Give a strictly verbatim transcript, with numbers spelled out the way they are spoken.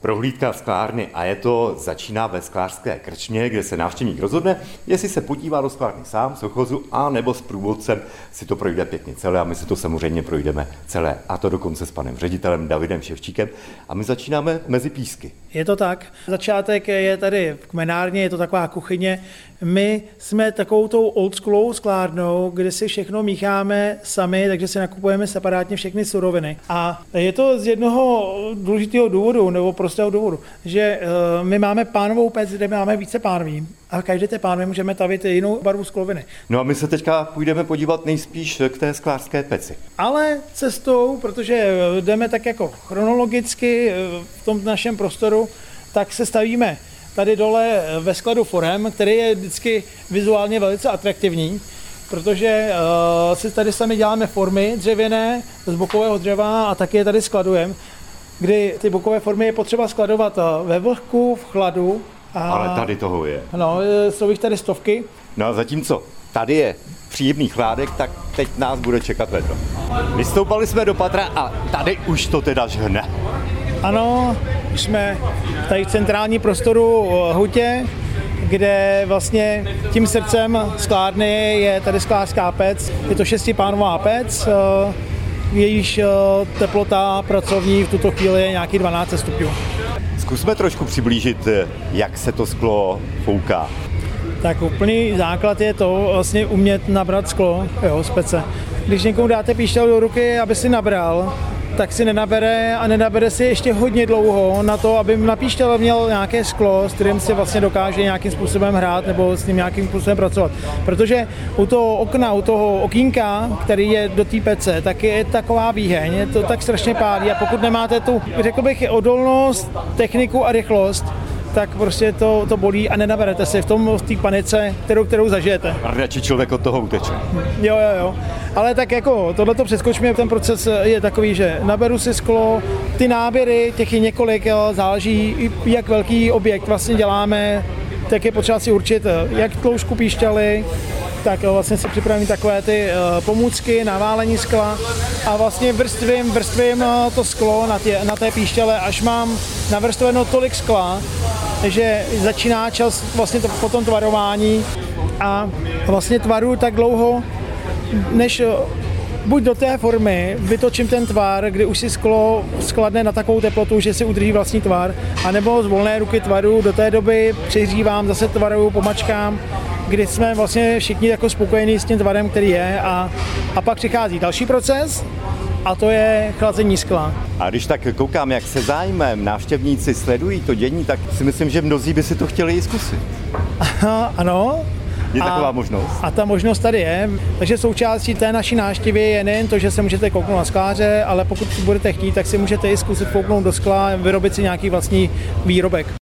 Prohlídka sklárny a je to začíná ve sklářské krčmě, kde se návštěvník rozhodne, jestli se podívá do sklárny sám, z ochozu, a nebo s průvodcem si to projde pěkně celé a my si to samozřejmě projdeme celé. A to dokonce s panem ředitelem Davidem Ševčíkem. A my začínáme mezi písky. Je to tak. Začátek je tady v kmenárně, je to taková kuchyně. My jsme takovou tou oldschoolovou sklárnou, kde si všechno mícháme sami, takže si nakupujeme separátně všechny suroviny. A je to z jednoho důležitého důvodu, nebo prostého důvodu, že uh, my máme pánovou pec, kde máme více pánví. A každé té pánve můžeme tavit jinou barvu skloviny. No a my se teďka půjdeme podívat nejspíš k té sklářské peci. Ale cestou, protože jdeme tak jako chronologicky v tom našem prostoru, tak se stavíme tady dole ve skladu forem, který je vždycky vizuálně velice atraktivní, protože uh, si tady sami děláme formy dřevěné z bokového dřeva a taky je tady skladujeme, kdy ty bokové formy je potřeba skladovat ve vlhku, v chladu. A, ale tady toho je. No, jsou jich tady stovky. No a zatímco tady je příjemný chládek, tak teď nás bude čekat vedro. Vystoupali jsme do patra a tady už to teda žhne. Ano, jsme tady v centrální prostoru hutě, kde vlastně tím srdcem sklárny je tady sklářská pec. Je to šestipánová pec, jejíž teplota pracovní v tuto chvíli je nějaký dvanáct stupňů. Zkusme trošku přiblížit, jak se to sklo fouká. Tak úplný základ je to vlastně umět nabrat sklo, jo, z pece. Když někomu dáte píšťal do ruky, aby si nabral, tak si nenabere a nenabere si ještě hodně dlouho na to, aby na píšťale měl nějaké sklo, s kterým si vlastně dokáže nějakým způsobem hrát nebo s ním nějakým způsobem pracovat. Protože u toho okna, u toho okýnka, který je do té pece, tak je taková výheň, je to tak strašně pálí a pokud nemáte tu, řekl bych, odolnost, techniku a rychlost, tak prostě to, to bolí a nenaberete si v tom v té panice, kterou, kterou zažijete. Radši člověk od toho uteče. Jo, jo, jo. Ale tak jako tohleto přeskočíme, ten proces je takový, že naberu si sklo, ty náběry, těch je několik, jo, záleží, jak velký objekt vlastně děláme, tak je potřeba si určit, jak tloušku píšťaly, tak vlastně si připravím takové ty pomůcky na válení skla a vlastně vrstvím, vrstvím to sklo na, tě, na té píšťale, až mám navrstveno tolik skla, že začíná čas vlastně to, po tom tvarování a vlastně tvaruju tak dlouho, než buď do té formy vytočím ten tvar, kdy už si sklo skladne na takovou teplotu, že si udrží vlastní tvar, anebo z volné ruky tvaru do té doby přihřívám, zase tvaruju, pomačkám, kdy jsme vlastně všichni jako spokojení s tím tvarem, který je a, a pak přichází další proces a to je chlazení skla. A když tak koukám, jak se zájmem návštěvníci sledují to dění, tak si myslím, že mnozí by si to chtěli i zkusit. Aha, ano. Je a, taková možnost. A ta možnost tady je. Takže součástí té naší návštěvy je nejen to, že se můžete kouknout na skláře, ale pokud budete chtít, tak si můžete i zkusit kouknout do skla, vyrobit si nějaký vlastní výrobek.